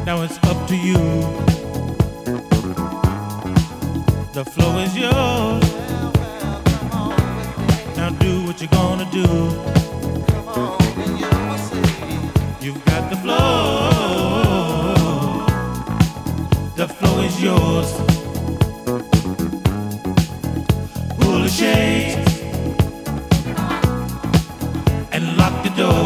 Now it's up to you. The floor is yours. Now do what you're gonna do. You've got the floor. The floor is yours. Pull the shades and lock the door.